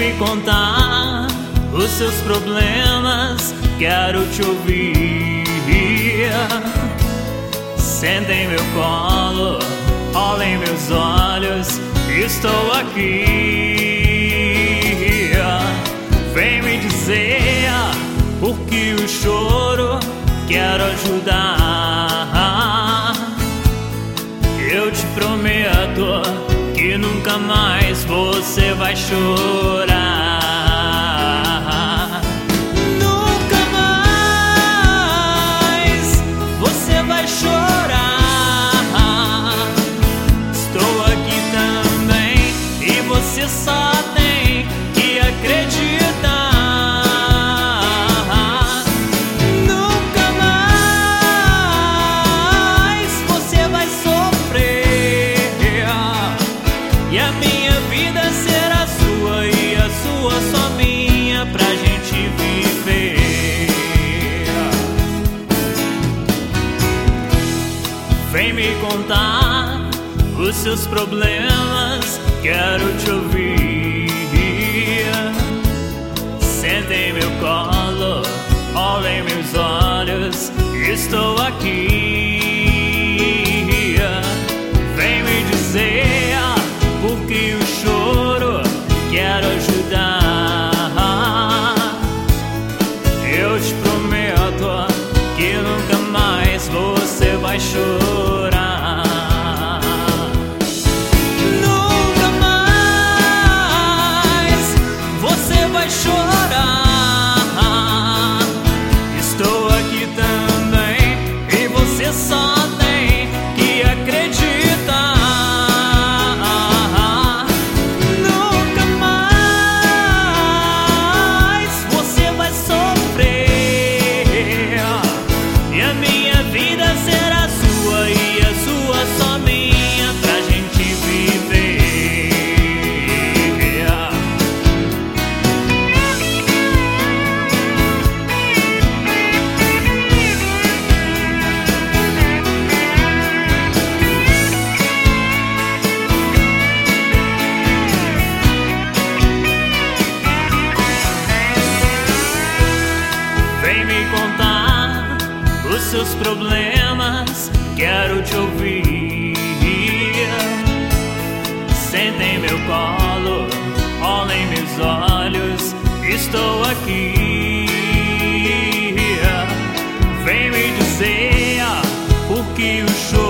me contar os seus problemas, quero te ouvir. Senta em meu colo, olha em meus olhos, estou aqui. Vem me dizer por que o choro, quero ajudar. Eu te prometo que nunca mais você vai chorar. Nunca mais você vai chorar. Estou aqui também e você só tem que acreditar. Nunca mais você vai sofrer e a minha vida será sua e a sua só minha, pra gente viver. Vem me contar os seus problemas, quero te ouvir. Senta em meu colo, olha em meus olhos, estou aqui. Vem me dizer por que o choro, quero ajudar. Eu te prometo que nunca mais você vai chorar. Nunca mais você vai chorar. Estou aqui também e você só tem que acreditar. Nunca mais você vai sofrer e a minha vida será sua e a sua só minha, pra gente viver. Vem me contar os seus problemas, quero te ouvir. Senta em meu colo, olha em meus olhos, estou aqui. Vem me dizer por que o choro